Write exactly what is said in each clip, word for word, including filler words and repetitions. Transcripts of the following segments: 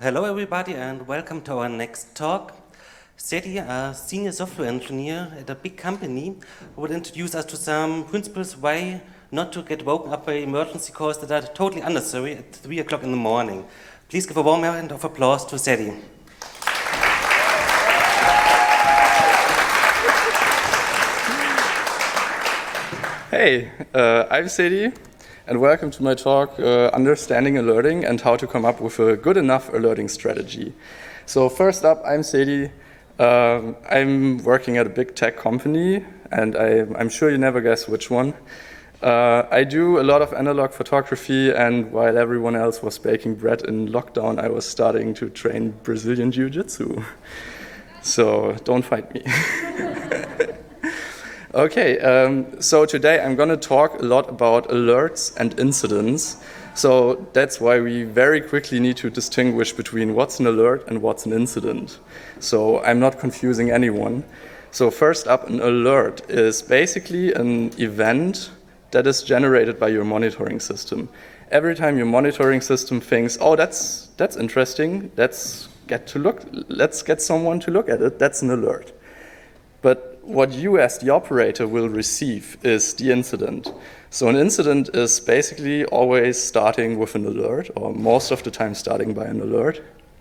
Hello everybody and welcome to our next talk. Seti, a senior software engineer at a big company, would introduce us to some principles why not to get woken up by emergency calls that are totally unnecessary at three o'clock in the morning. Please give a warm round of applause to Seti. Hey, uh, I'm Seti, and welcome to my talk, uh, Understanding Alerting and How to Come Up with a Good Enough Alerting Strategy. So first up, I'm Seti. Um, I'm working at a big tech company, and I, I'm sure you never guess which one. Uh, I do a lot of analog photography, and while everyone else was baking bread in lockdown, I was starting to train Brazilian Jiu-Jitsu. So don't fight me. Okay, um, so today I'm going to talk a lot about alerts and incidents. So that's why we very quickly need to distinguish between what's an alert and what's an incident. So I'm not confusing anyone. So first up, an alert is basically an event that is generated by your monitoring system. Every time your monitoring system thinks, oh, that's that's interesting, let's get to look, let's get someone to look at it, that's an alert. But what you as the operator will receive is the incident. So an incident is basically always starting with an alert, or most of the time starting by an alert.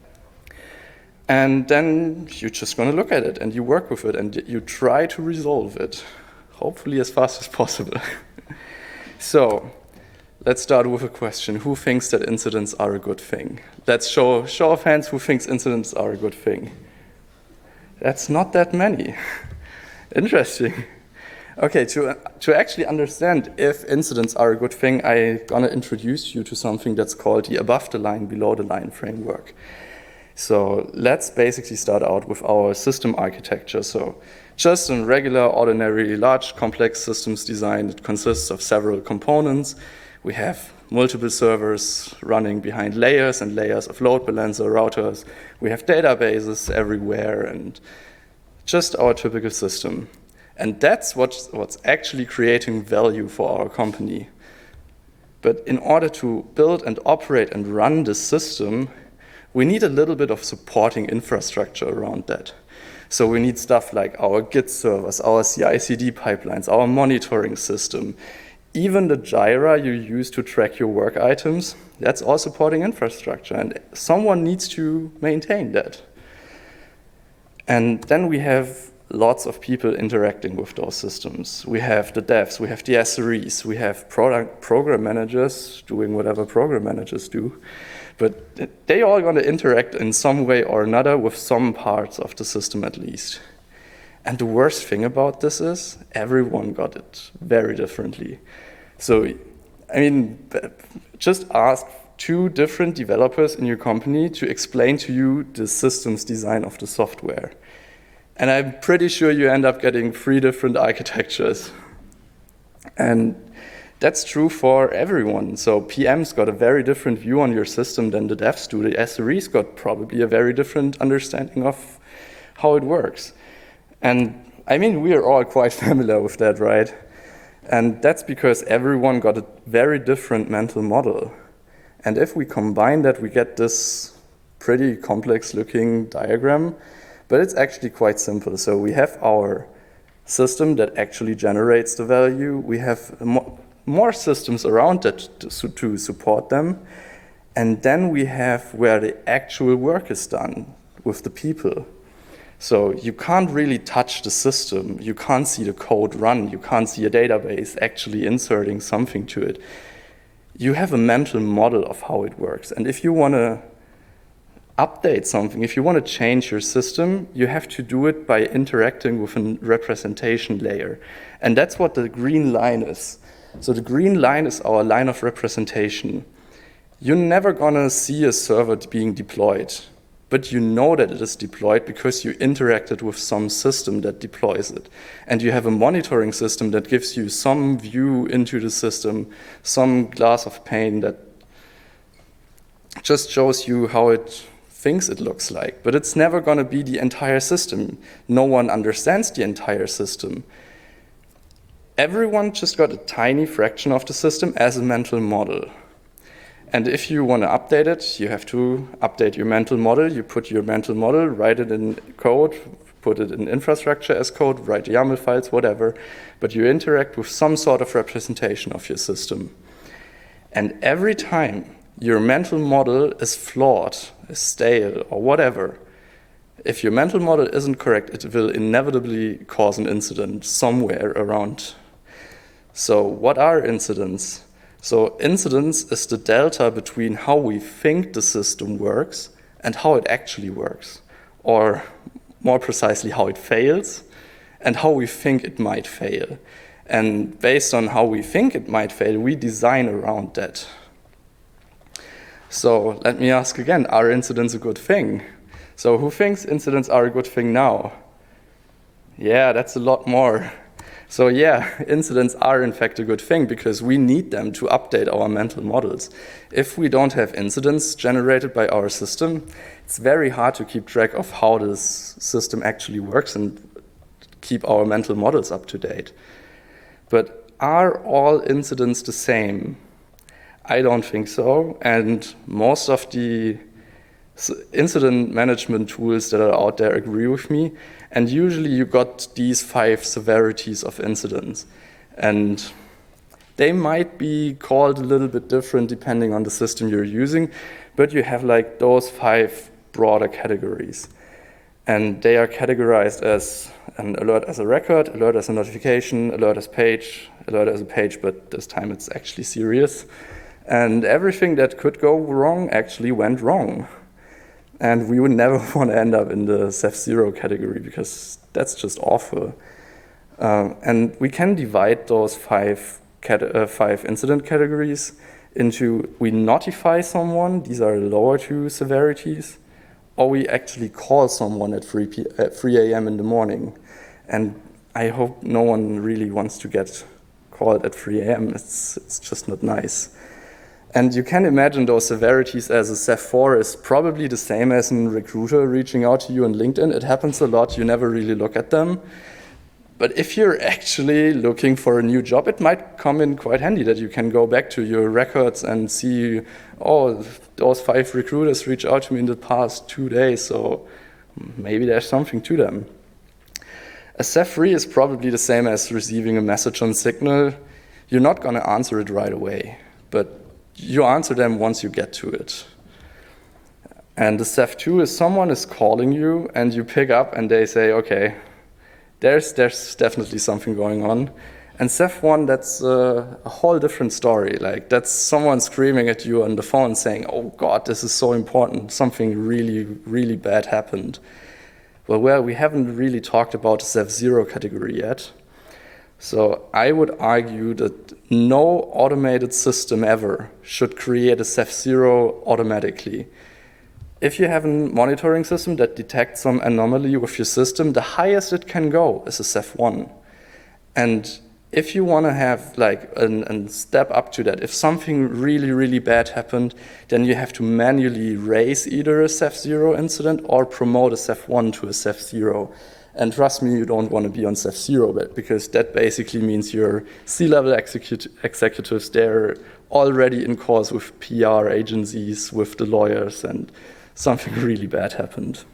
And then you're just going to look at it and you work with it and you try to resolve it, hopefully as fast as possible. So let's start with a question. Who thinks that incidents are a good thing? Let's show, show of hands who thinks incidents are a good thing. That's not that many. Interesting. Okay, to, to actually understand if incidents are a good thing, I'm going to introduce you to something that's called the above the line, below the line framework. So let's basically start out with our system architecture. So just a regular, ordinary, large, complex systems design that consists of several components. We have multiple servers running behind layers and layers of load balancer routers. We have databases everywhere and just our typical system. And that's what's, what's actually creating value for our company. But in order to build and operate and run this system, we need a little bit of supporting infrastructure around that. So we need stuff like our Git servers, our C I C D pipelines, our monitoring system, even the Jira you use to track your work items, that's all supporting infrastructure. And someone needs to maintain that. And then we have lots of people interacting with those systems. We have the devs, we have the S R Es, we have product program managers doing whatever program managers do. But they all going to interact in some way or another with some parts of the system at least. And the worst thing about this is everyone got it very differently. So, I mean, just ask two different developers in your company to explain to you the systems design of the software. And I'm pretty sure you end up getting three different architectures. And that's true for everyone. So P M's got a very different view on your system than the devs do. The S R Es got probably a very different understanding of how it works. And I mean, we are all quite familiar with that, right? And that's because everyone got a very different mental model. And if we combine that, we get this pretty complex looking diagram, but it's actually quite simple. So we have our system that actually generates the value. We have mo- more systems around it to, to support them. And then we have where the actual work is done with the people. So you can't really touch the system. You can't see the code run. You can't see a database actually inserting something to it. You have a mental model of how it works. And if you want to update something, if you want to change your system, you have to do it by interacting with a representation layer. And that's what the green line is. So the green line is our line of representation. You're never going to see a server being deployed, but you know that it is deployed because you interacted with some system that deploys it. And you have a monitoring system that gives you some view into the system, some glass of pane that just shows you how it thinks it looks like. But it's never going to be the entire system. No one understands the entire system. Everyone just got a tiny fraction of the system as a mental model. and if you want to update it, you have to update your mental model. You put your mental model, write it in code, put it in infrastructure as code, write YAML files, whatever. But you interact with some sort of representation of your system. And every time your mental model is flawed, is stale, or whatever, if your mental model isn't correct, it will inevitably cause an incident somewhere around. So what are incidents? So incidence is the delta between how we think the system works and how it actually works, or more precisely, how it fails and how we think it might fail. And based on how we think it might fail, we design around that. So let me ask again, are incidents a good thing? So who thinks incidents are a good thing now? Yeah, that's a lot more. So yeah, incidents are in fact a good thing because we need them to update our mental models. If we don't have incidents generated by our system, it's very hard to keep track of how this system actually works and keep our mental models up to date. But are all incidents the same? I don't think so. And most of the incident management tools that are out there agree with me. And usually you got these five severities of incidents. And they might be called a little bit different depending on the system you're using, but you have like those five broader categories. And they are categorized as an alert as a record, alert as a notification, alert as page, alert as a page, but this time it's actually serious. And everything that could go wrong actually went wrong. And we would never want to end up in the Ceph zero category because that's just awful. Um, and we can divide those five, cat uh, five incident categories into we notify someone, these are the lower two severities, or we actually call someone at three A M in the morning. And I hope no one really wants to get called at three A M It's, it's just not nice. And you can imagine those severities as a Ceph four is probably the same as a recruiter reaching out to you on LinkedIn. It happens a lot, you never really look at them. But if you're actually looking for a new job, it might come in quite handy that you can go back to your records and see, oh, those five recruiters reached out to me in the past two days, so maybe there's something to them. A Ceph three is probably the same as receiving a message on Signal. You're not going to answer it right away, but you answer them once you get to it. And the Ceph two is someone is calling you and you pick up and they say, okay, there's, there's definitely something going on. And Ceph one, that's a, a whole different story. Like that's someone screaming at you on the phone saying, oh God, this is so important. Something really, really bad happened. Well, well, we haven't really talked about the Ceph zero category yet. So I would argue that no automated system ever should create a Ceph zero automatically. If you have a monitoring system that detects some anomaly with your system, the highest it can go is a Ceph one. And if you want to have like a step up to that, if something really, really bad happened, then you have to manually raise either a Ceph zero incident or promote a Ceph one to a Ceph zero. And trust me, you don't want to be on Ceph zero, because that basically means your C-level execut executives, they're already in calls with P R agencies, with the lawyers, and something really bad happened.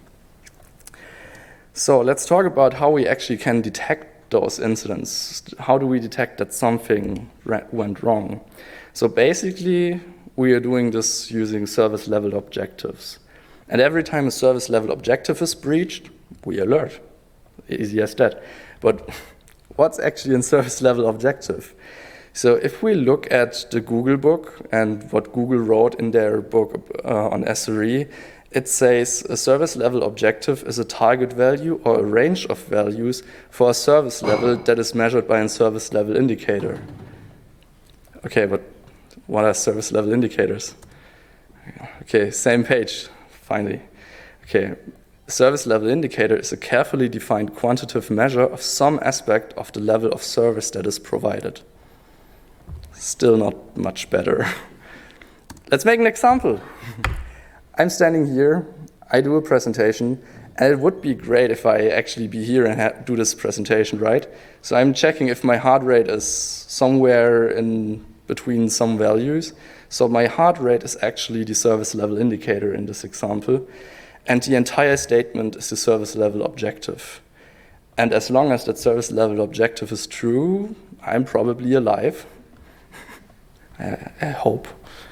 So let's talk about how we actually can detect those incidents. How do we detect that something went wrong? So basically, we are doing this using service level objectives. And every time a service level objective is breached, we alert. Easy as that. But what's actually a service level objective? So if we look at the Google book and what Google wrote in their book uh, on S R E, it says a service level objective is a target value or a range of values for a service level that is measured by a service level indicator. Okay, but what are service level indicators? Okay, same page, finally. Okay. Service level indicator is a carefully defined quantitative measure of some aspect of the level of service that is provided. Still not much better. Let's make an example. I'm standing here, I do a presentation, and it would be great if I actually be here and do this presentation, right? So I'm checking if my heart rate is somewhere in between some values. So my heart rate is actually the service level indicator in this example, and the entire statement is the service level objective. And as long as that service level objective is true, I'm probably alive. I, I hope.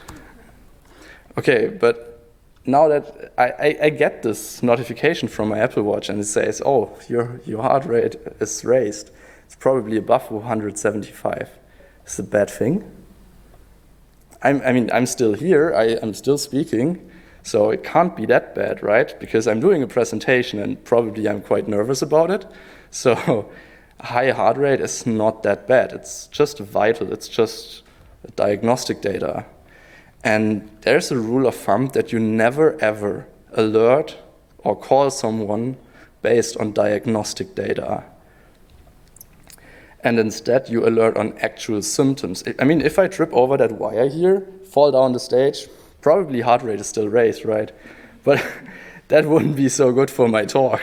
Okay, but now that I, I, I get this notification from my Apple Watch and it says, oh, your, your heart rate is raised. It's probably above one hundred seventy-five. Is it a bad thing? I'm, I mean, I'm still here, I, I'm still speaking, so it can't be that bad, right? Because I'm doing a presentation and probably I'm quite nervous about it. So high heart rate is not that bad. It's just vital, it's just diagnostic data. And there's a rule of thumb that you never ever alert or call someone based on diagnostic data. And instead you alert on actual symptoms. I mean, if I trip over that wire here, fall down the stage, probably heart rate is still raised, right? But that wouldn't be so good for my talk.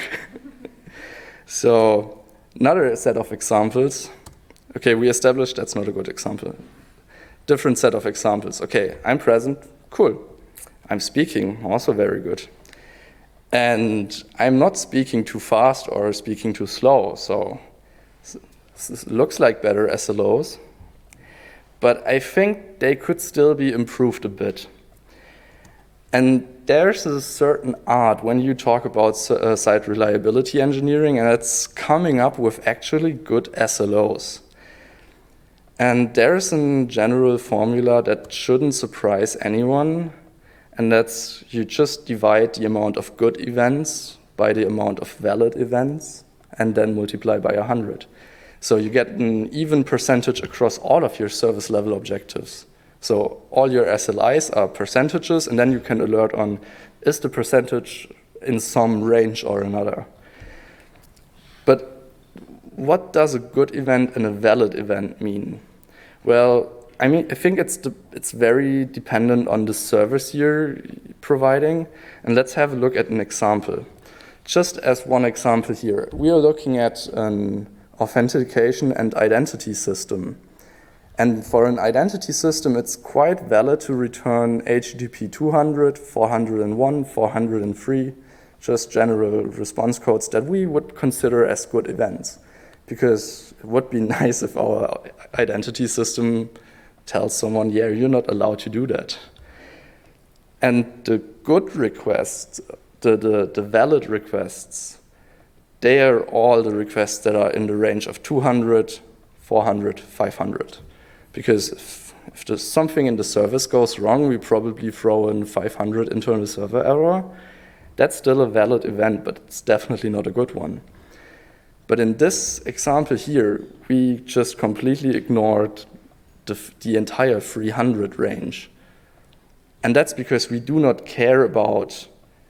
So another set of examples. Okay, we established that's not a good example. Different set of examples. Okay, I'm present, cool. I'm speaking, also very good. And I'm not speaking too fast or speaking too slow, so this looks like better S L Os, but I think they could still be improved a bit. And there's a certain art when you talk about uh, site reliability engineering, and it's coming up with actually good S L Os. And there's a general formula that shouldn't surprise anyone, and that's you just divide the amount of good events by the amount of valid events, and then multiply by one hundred. So you get an even percentage across all of your service level objectives. So all your S L Is are percentages, and then you can alert on, is the percentage in some range or another? But what does a good event and a valid event mean? Well, I mean, I think it's, the, it's very dependent on the service you're providing. And let's have a look at an example. Just as one example here, we are looking at an authentication and identity system. And for an identity system, it's quite valid to return H T T P two hundred, four hundred one, four hundred three, just general response codes that we would consider as good events. Because it would be nice if our identity system tells someone, yeah, you're not allowed to do that. And the good requests, the, the, the valid requests, they are all the requests that are in the range of two hundred, four hundred, five hundred. Because if, if there's something in the service goes wrong, we probably throw in five hundred internal server error. That's still a valid event, but it's definitely not a good one. But in this example here, we just completely ignored the, the entire three hundred range. And that's because we do not care about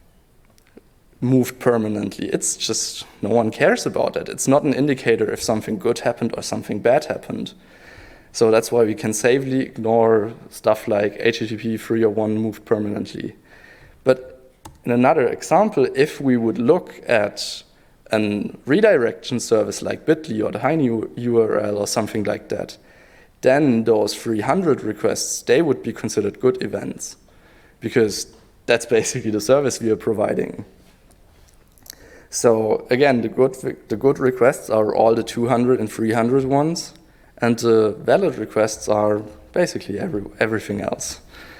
moved permanently. It's just, no one cares about it. It's not an indicator if something good happened or something bad happened. So that's why we can safely ignore stuff like H T T P three oh one moved permanently. But in another example, if we would look at a redirection service like Bitly or the TinyURL or something like that, then those three hundred requests, they would be considered good events, because that's basically the service we are providing. So again, the good, the good requests are all the two hundred and three hundred ones, and the valid requests are basically every, everything else.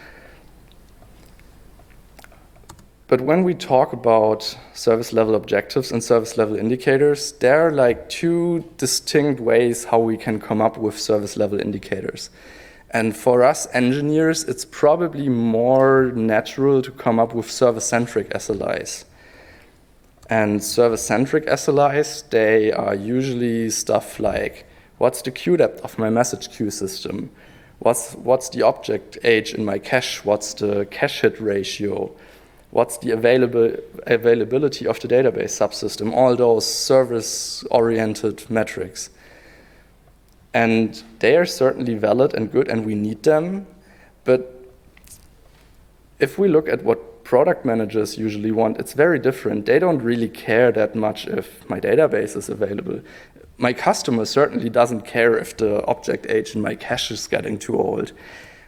But when we talk about service level objectives and service level indicators, there are like two distinct ways how we can come up with service level indicators. And for us engineers, it's probably more natural to come up with service-centric S L Is. And service-centric S L Is, they are usually stuff like, what's the queue depth of my message queue system? What's, what's the object age in my cache? What's the cache hit ratio? What's the available, availability of the database subsystem? All those service-oriented metrics. And they are certainly valid and good, and we need them. But if we look at what product managers usually want, it's very different. They don't really care that much if my database is available. My customer certainly doesn't care if the object age in my cache is getting too old.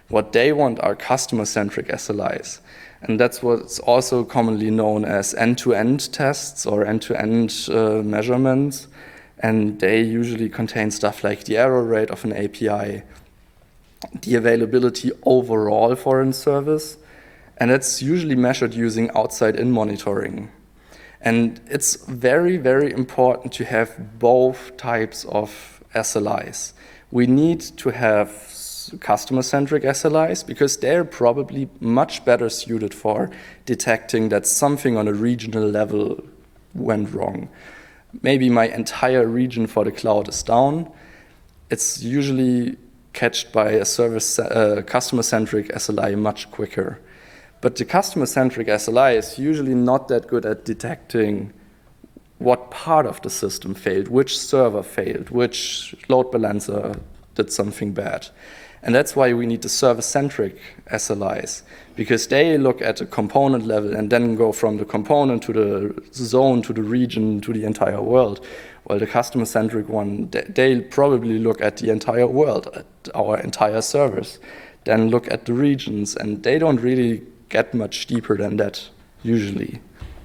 What they want are customer-centric S L Is. And that's what's also commonly known as end-to-end tests or end-to-end uh, measurements. And they usually contain stuff like the error rate of an A P I, the availability overall for a service, and it's usually measured using outside-in monitoring. And it's very, very important to have both types of S L Is. We need to have customer-centric S L Is because they're probably much better suited for detecting that something on a regional level went wrong. Maybe my entire region for the cloud is down. It's usually catched by a service uh, customer-centric S L I much quicker. But the customer-centric S L I is usually not that good at detecting what part of the system failed, which server failed, which load balancer did something bad. And that's why we need the service-centric S L Is, because they look at a component level and then go from the component to the zone, to the region, to the entire world. While the customer-centric one, they'll probably look at the entire world, at our entire service, then look at the regions, and they don't really get much deeper than that, usually.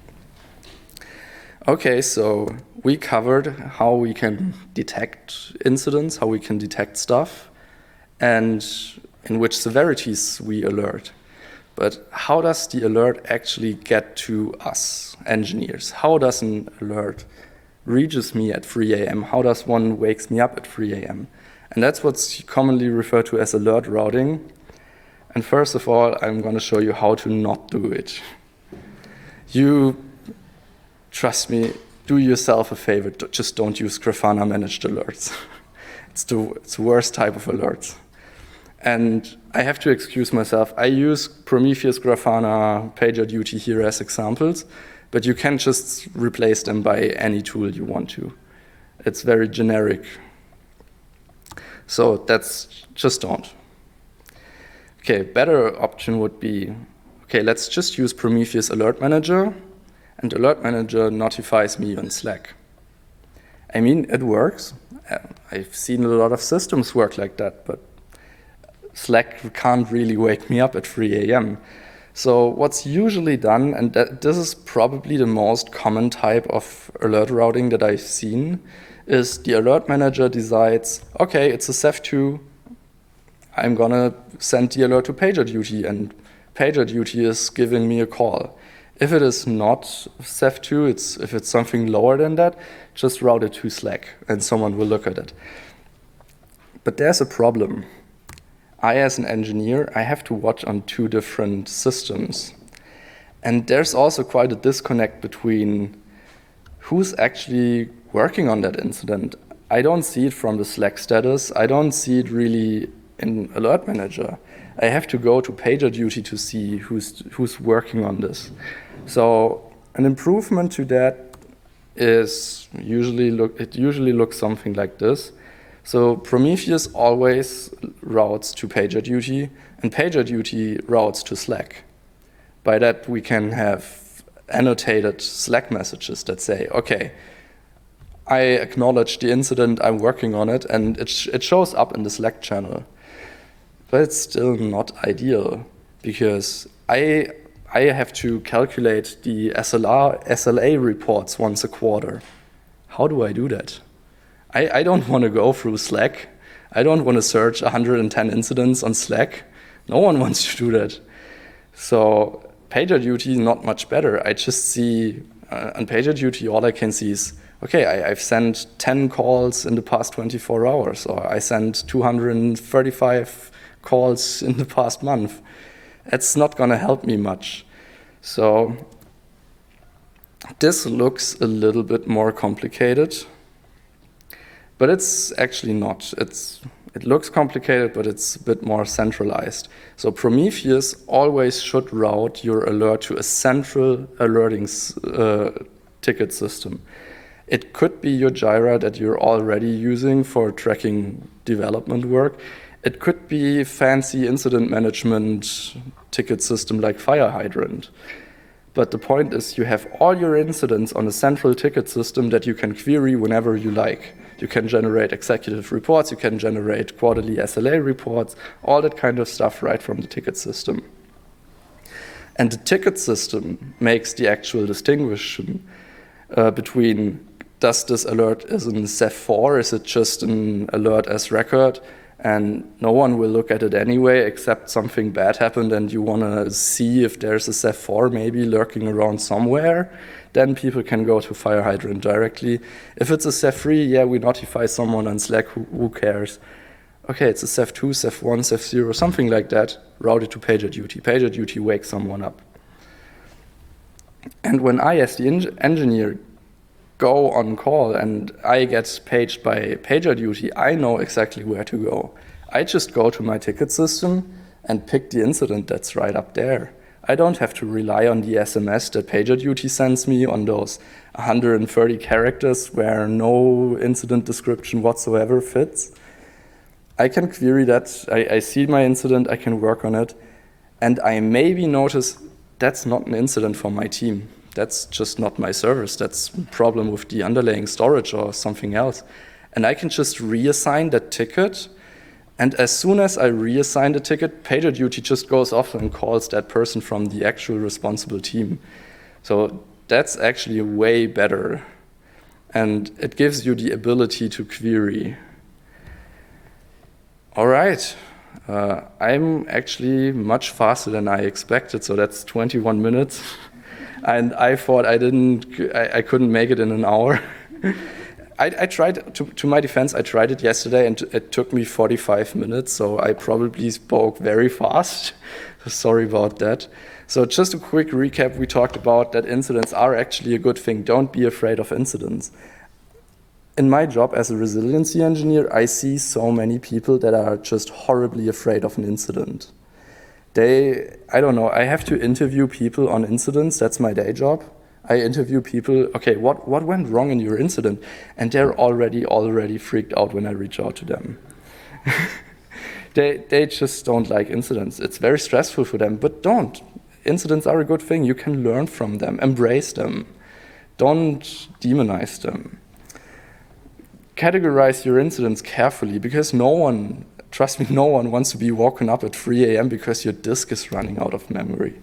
Okay, so we covered how we can detect incidents, how we can detect stuff, and in which severities we alert. But how does the alert actually get to us, engineers? How does an alert reaches me at three A M? How does one wakes me up at three A M? And that's what's commonly referred to as alert routing. And first of all, I'm going to show you how to not do it. You, trust me, do yourself a favor, just don't use Grafana managed alerts. It's the, it's the worst type of alerts. And I have to excuse myself. I use Prometheus, Grafana, PagerDuty here as examples, but you can just replace them by any tool you want to. It's very generic. So that's just don't. Okay, better option would be, okay, let's just use Prometheus Alert Manager, and Alert Manager notifies me on Slack. I mean, it works. I've seen a lot of systems work like that, but Slack can't really wake me up at three A M So what's usually done, and that, this is probably the most common type of alert routing that I've seen, is the alert manager decides, okay, it's a Ceph two, I'm gonna send the alert to PagerDuty, and PagerDuty is giving me a call. If it is not Ceph two, it's, if it's something lower than that, just route it to Slack, and someone will look at it. But there's a problem. I, as an engineer, I have to watch on two different systems. And there's also quite a disconnect between who's actually working on that incident. I don't see it from the Slack status. I don't see it really in Alert Manager. I have to go to PagerDuty to see who's, who's working on this. So an improvement to that is usually look, it usually looks something like this. So Prometheus always routes to PagerDuty, and PagerDuty routes to Slack. By that, we can have annotated Slack messages that say, okay, I acknowledge the incident, I'm working on it, and it, sh it shows up in the Slack channel. But it's still not ideal, because I, I have to calculate the S L R, S L A reports once a quarter. How do I do that? I, I don't want to go through Slack. I don't want to search one hundred ten incidents on Slack. No one wants to do that. So PagerDuty is not much better. I just see, uh, on PagerDuty, all I can see is, okay, I, I've sent ten calls in the past twenty-four hours, or I sent two hundred thirty-five calls in the past month. It's not going to help me much. So this looks a little bit more complicated. But it's actually not. It's, it looks complicated, but it's a bit more centralized. So Prometheus always should route your alert to a central alerting uh, ticket system. It could be your Jira that you're already using for tracking development work. It could be fancy incident management ticket system like FireHydrant. But the point is you have all your incidents on a central ticket system that you can query whenever you like. You can generate executive reports, you can generate quarterly S L A reports, all that kind of stuff right from the ticket system. And the ticket system makes the actual distinction uh, between, does this alert is in C E F four, is it just an alert as record, and no one will look at it anyway except something bad happened and you want to see if there's a C E F four maybe lurking around somewhere, then people can go to FireHydrant directly. If it's a C E F three, yeah, we notify someone on Slack, who, who cares? Okay, it's a C E F two, C E F one, C E F zero, something like that, route it to PagerDuty. PagerDuty wakes someone up. And when I, as the en- engineer, go on call and I get paged by PagerDuty, I know exactly where to go. I just go to my ticket system and pick the incident that's right up there. I don't have to rely on the S M S that PagerDuty sends me on those one hundred thirty characters where no incident description whatsoever fits. I can query that, I, I see my incident, I can work on it, and I maybe notice that's not an incident for my team. That's just not my service. That's a problem with the underlying storage or something else. And I can just reassign that ticket. And as soon as I reassign the ticket, PagerDuty just goes off and calls that person from the actual responsible team. So that's actually way better. And it gives you the ability to query. All right. Uh, I'm actually much faster than I expected. So that's twenty-one minutes. And I thought I didn't, I, I couldn't make it in an hour. I, I tried, to, to my defense, I tried it yesterday and it took me forty-five minutes, so I probably spoke very fast. Sorry about that. So just a quick recap, we talked about that incidents are actually a good thing. Don't be afraid of incidents. In my job as a resiliency engineer, I see so many people that are just horribly afraid of an incident. They, I don't know, I have to interview people on incidents, that's my day job. I interview people, okay, what, what went wrong in your incident? And they're already, already freaked out when I reach out to them. they, they just don't like incidents. It's very stressful for them, but don't. Incidents are a good thing. You can learn from them, embrace them. Don't demonize them. Categorize your incidents carefully, because no one, trust me, no one wants to be woken up at three a m because your disk is running out of memory.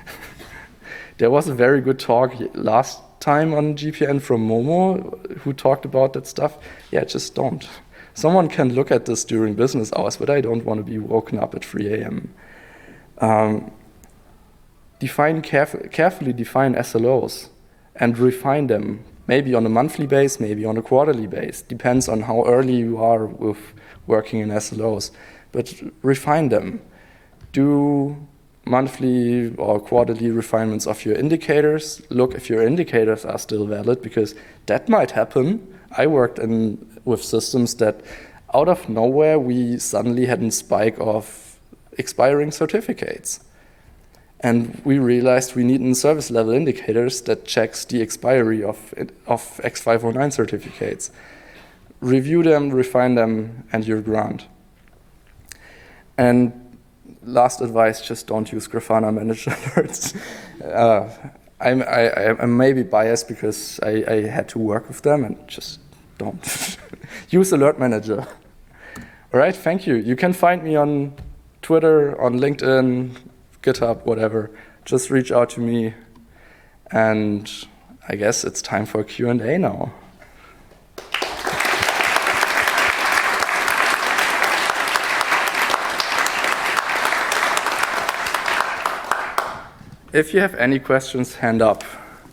There was a very good talk last time on G P N from Momo who talked about that stuff. Yeah, just don't. Someone can look at this during business hours, but I don't want to be woken up at three a m Um, define caref- carefully define S L Os and refine them. Maybe on a monthly base, maybe on a quarterly base. Depends on how early you are with working in S L Os. But refine them. Do monthly or quarterly refinements of your indicators. Look if your indicators are still valid, because that might happen. I worked in with systems that out of nowhere we suddenly had a spike of expiring certificates. And we realized we need service level indicators that checks the expiry of, of X five oh nine certificates. Review them, refine them, and you're grand. And last advice, just don't use Grafana managed alerts. Uh, I'm, I, I'm maybe biased because I, I had to work with them, and just don't. Use Alert Manager. All right, thank you. You can find me on Twitter, on LinkedIn, GitHub, whatever. Just reach out to me, and I guess it's time for Q and A now. If you have any questions, hand up.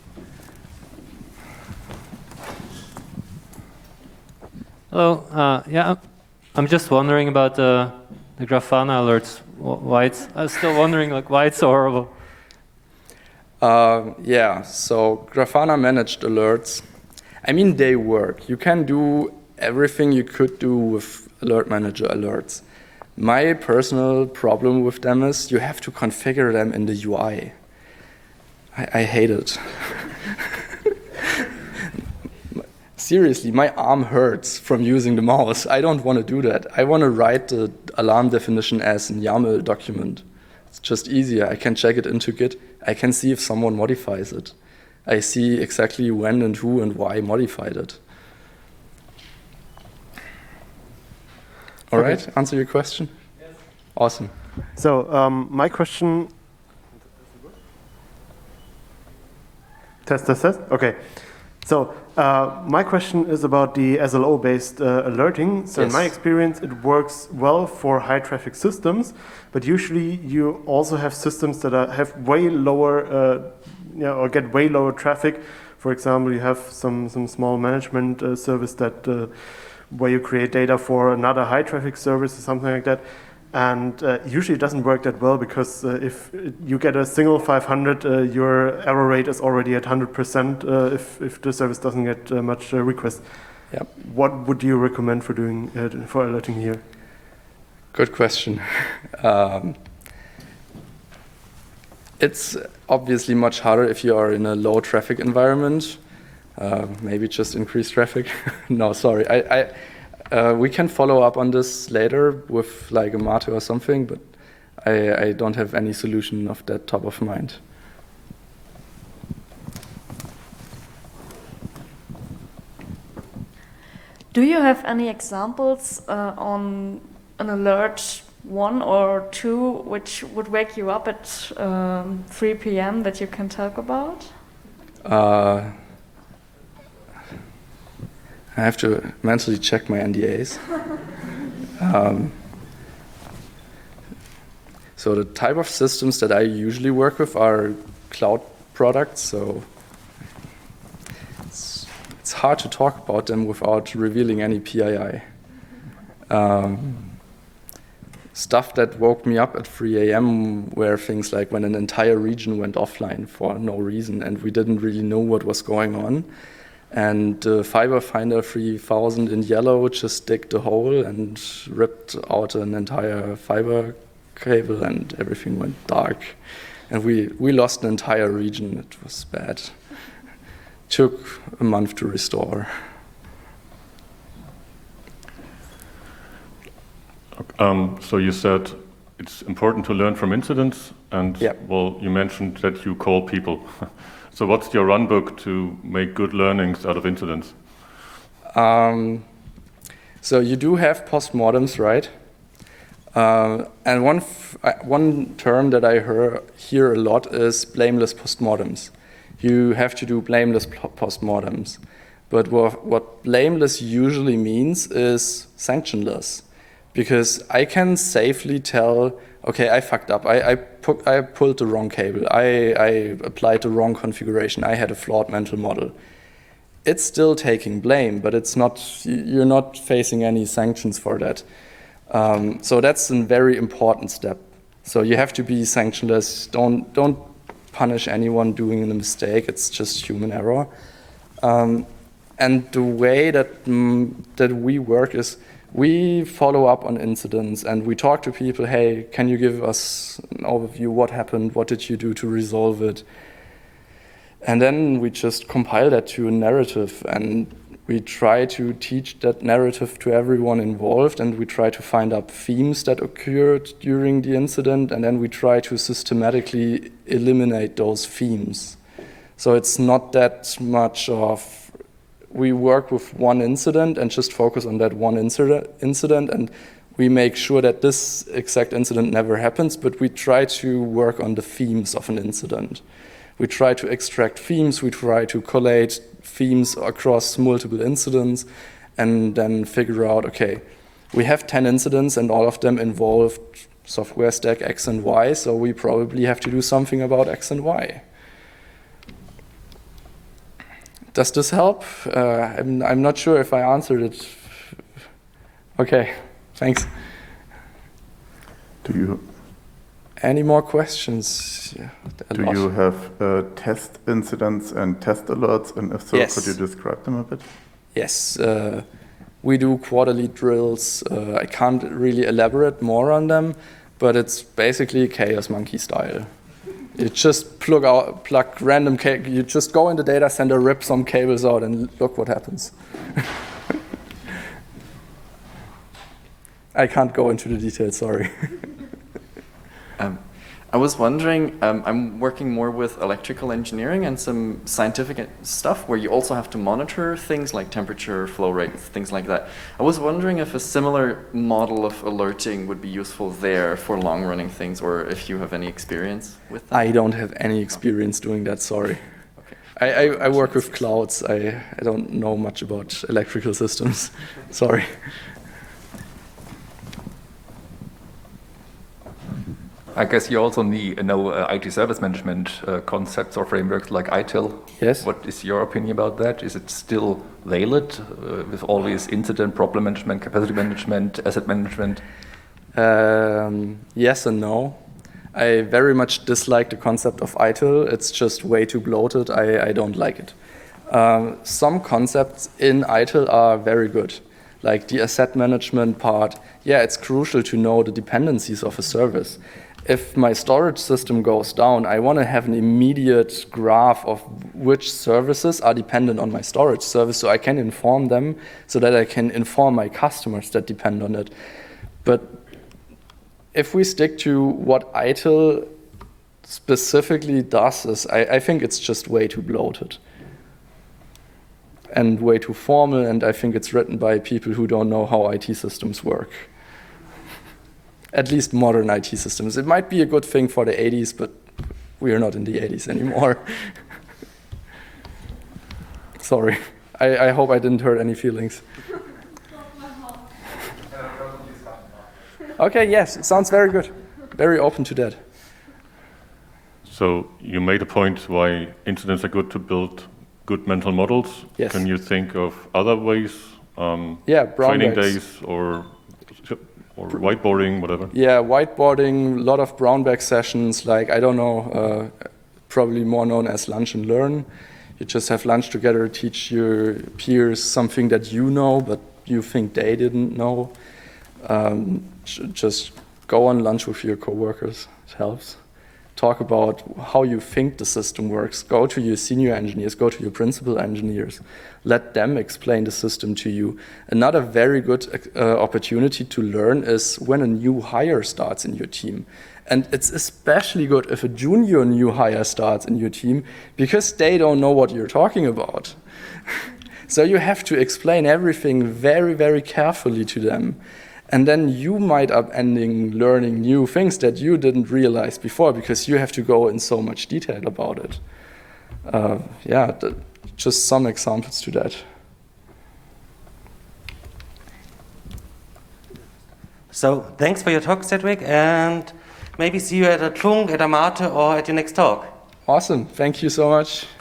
Hello. Uh, yeah, I'm just wondering about the the Grafana alerts. Why it's? I was still wondering, like, why it's so horrible. Uh, yeah. So Grafana managed alerts. I mean, they work. You can do everything you could do with Alert Manager alerts. My personal problem with them is you have to configure them in the U I. I, I hate it. Seriously, my arm hurts from using the mouse. I don't want to do that. I want to write the alarm definition as a YAML document. It's just easier. I can check it into Git. I can see if someone modifies it. I see exactly when and who and why modified it. All Okay. right, answer your question? Yes. Awesome. So um, my question. Test, test, test. Okay. So uh, my question is about the S L O-based uh, alerting. So in Yes. my experience, it works well for high traffic systems, but usually you also have systems that are, have way lower, uh, you know, or get way lower traffic. For example, you have some some small management uh, service that uh, where you create data for another high traffic service or something like that. And uh, usually it doesn't work that well because uh, if you get a single five hundred, uh, your error rate is already at one hundred percent uh, if, if the service doesn't get uh, much uh, request. Yep. What would you recommend for doing uh, for alerting here? Good question. um, it's obviously much harder if you are in a low traffic environment. Uh, maybe just increase traffic. No, sorry. I, I Uh, we can follow up on this later with like a Mate or something, but I, I don't have any solution of that top of mind. Do you have any examples uh, on an alert one or two which would wake you up at um, three p m that you can talk about? Uh, I have to mentally check my N D As. um, so the type of systems that I usually work with are cloud products. So it's, it's hard to talk about them without revealing any P I I. Um, stuff that woke me up at three a m were things like when an entire region went offline for no reason and we didn't really know what was going on. And uh, Fiber Finder three thousand in yellow just digged a hole and ripped out an entire fiber cable and everything went dark. And we, we lost an entire region. It was bad. Took a month to restore. Um, so you said it's important to learn from incidents, and Yep. well, you mentioned that you call people. So what's your run book to make good learnings out of incidents? Um, so you do have postmortems, right? Uh, and one f uh, one term that I hear, hear a lot is blameless postmortems. You have to do blameless postmortems. But what, what blameless usually means is sanctionless. Because I can safely tell, okay, I fucked up. I, I, pu I pulled the wrong cable. I, I applied the wrong configuration. I had a flawed mental model. It's still taking blame, but it's not. You're not facing any sanctions for that. Um, so that's a very important step. So you have to be sanctionless. Don't don't punish anyone doing a mistake. It's just human error. Um, and the way that mm, that we work is, we follow up on incidents and we talk to people, hey, can you give us an overview? What happened? What did you do to resolve it? And then we just compile that to a narrative and we try to teach that narrative to everyone involved and we try to find out themes that occurred during the incident and then we try to systematically eliminate those themes. So it's not that much of we work with one incident and just focus on that one incident, incident, and we make sure that this exact incident never happens, but we try to work on the themes of an incident. We try to extract themes, we try to collate themes across multiple incidents, and then figure out, okay, we have ten incidents and all of them involved software stack X and Y, so we probably have to do something about X and Y. Does this help? Uh, I'm, I'm not sure if I answered it. Okay, thanks. Do you Any more questions? Yeah, a do lot. you have uh, test incidents and test alerts? And if so, Yes. could you describe them a bit? Yes, uh, we do quarterly drills. Uh, I can't really elaborate more on them, but it's basically Chaos Monkey style. You just plug out, plug random cable. You just go in the data center, rip some cables out, and look what happens. I can't go into the details. Sorry. Um, I was wondering, um, I'm working more with electrical engineering and some scientific stuff where you also have to monitor things like temperature, flow rates, things like that. I was wondering if a similar model of alerting would be useful there for long-running things, or if you have any experience with that. I don't have any experience doing that, sorry. Okay. I, I, I work with clouds. I, I don't know much about electrical systems. Sorry. I guess you also need know uh, I T service management uh, concepts or frameworks like I T I L. Yes. What is your opinion about that? Is it still valid uh, with all these incident, problem management, capacity management, asset management? Um, yes and no. I very much dislike the concept of I T I L. It's just way too bloated. I, I don't like it. Um, some concepts in I T I L are very good. Like the asset management part. Yeah, it's crucial to know the dependencies of a service. If my storage system goes down, I want to have an immediate graph of which services are dependent on my storage service so I can inform them, so that I can inform my customers that depend on it. But if we stick to what I T I L specifically does, is I, I think it's just way too bloated and way too formal, and I think it's written by people who don't know how I T systems work. At least modern I T systems. It might be a good thing for the eighties, but we are not in the eighties anymore. Sorry. I, I hope I didn't hurt any feelings. Okay, yes, it sounds very good. Very open to that. So you made a point why incidents are good to build good mental models. Yes. Can you think of other ways? Um, Yeah, brown training bags. days or or whiteboarding, whatever. Yeah, whiteboarding, a lot of brown bag sessions, like, I don't know, uh, probably more known as lunch and learn. You just have lunch together, teach your peers something that you know, but you think they didn't know. Um, just go on lunch with your coworkers, it helps. Talk about how you think the system works. Go to your senior engineers, go to your principal engineers. Let them explain the system to you. Another very good uh, opportunity to learn is when a new hire starts in your team. And it's especially good if a junior new hire starts in your team, because they don't know what you're talking about. So you have to explain everything very, very carefully to them. And then you might up ending learning new things that you didn't realize before, because you have to go in so much detail about it. Uh, yeah, th- just some examples to that. So thanks for your talk, Cedric, and maybe see you at a Trunk, at a Mate, or at your next talk. Awesome. Thank you so much.